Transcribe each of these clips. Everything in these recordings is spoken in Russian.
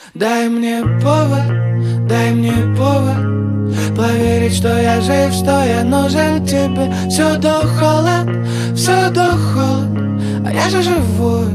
Дай мне повод поверить, что я жив, что я нужен тебе. Всюду холод, а я же живой.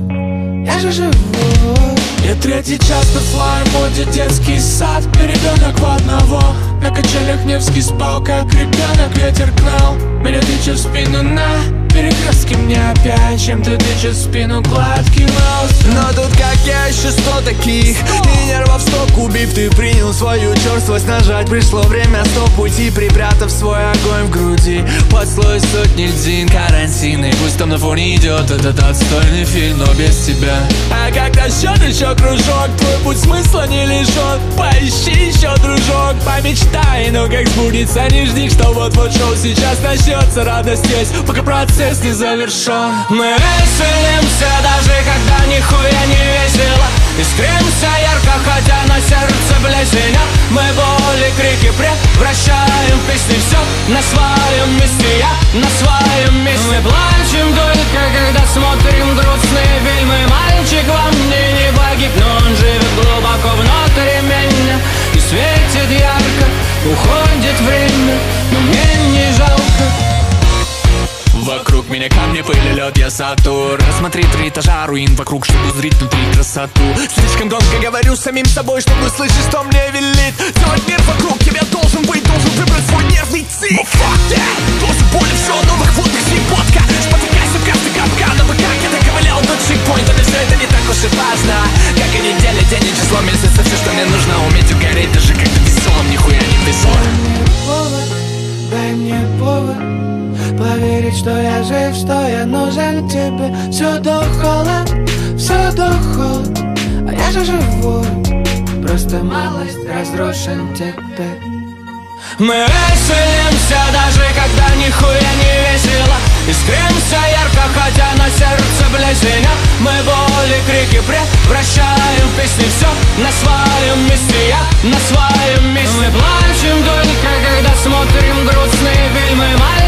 Я третий час на флаймоде, детский сад, ребенок в одного. На качелях Невский спал, как ребенок, ветер гнал меня тыча в спину на перекрестке. Мне опять чем-то тычет в спину гладкий нос. Но тут как я еще 100 таких, и нервов 100 убив, ты принял свою черствость. Нажать пришло время стоп, уйти, припрятав свой огонь в груди под слой сотни льдин. Карантин, и пусть там на фоне идет этот отстойный фильм, но без тебя. А как насчет еще кружок? Твой путь смысла не лишен. Поищи еще, дружок, помечтай, но как сбудется, не жди, что вот-вот шоу сейчас начнется. Радость есть, пока процесс не завершен. Мы веселимся, даже когда нихуя не весело. Искримся ярко, хотя на сердце блесенет. Мы боли, крики превращаем в песни. Все на своем месте, я на своем месте. Мы плачем только, когда смотрим грустные фильмы. Мальчик во мне не погиб, но он живет глубоко внутри меня и светит ярко. Уходит время, но мне не жалко. Вокруг меня камни, пыль и лед, я Сатурн. Рассмотри 3 этажа руин вокруг, чтобы узреть внутри красоту. Слишком громко говорю самим собой, чтобы слышать, что мне велит. Делать мир вокруг тебя должен быть, должен выбрать свой нервный цик. Но fuck that, дозу боли, все новых водных щепотка. Спотыкайся в каждый капкан, но как я доковылял до чекпоинта. Но все это не так уж и важно, как и неделя, день и число месяца. Все, что мне нужно, уметь угореть, даже когда веселым нихуя не весело. Дай мне повод поверить, что я жив, что я нужен тебе. Всюду холод, а я же живой. Просто малость разрушен теперь. Мы веселимся, даже когда нихуя не весело. Искримся ярко, хотя на сердце блесенет. Мы боли, крики превращаем в песни. Все на своем месте, я на своем месте. Мы плачем только, когда смотрим грустные фильмы.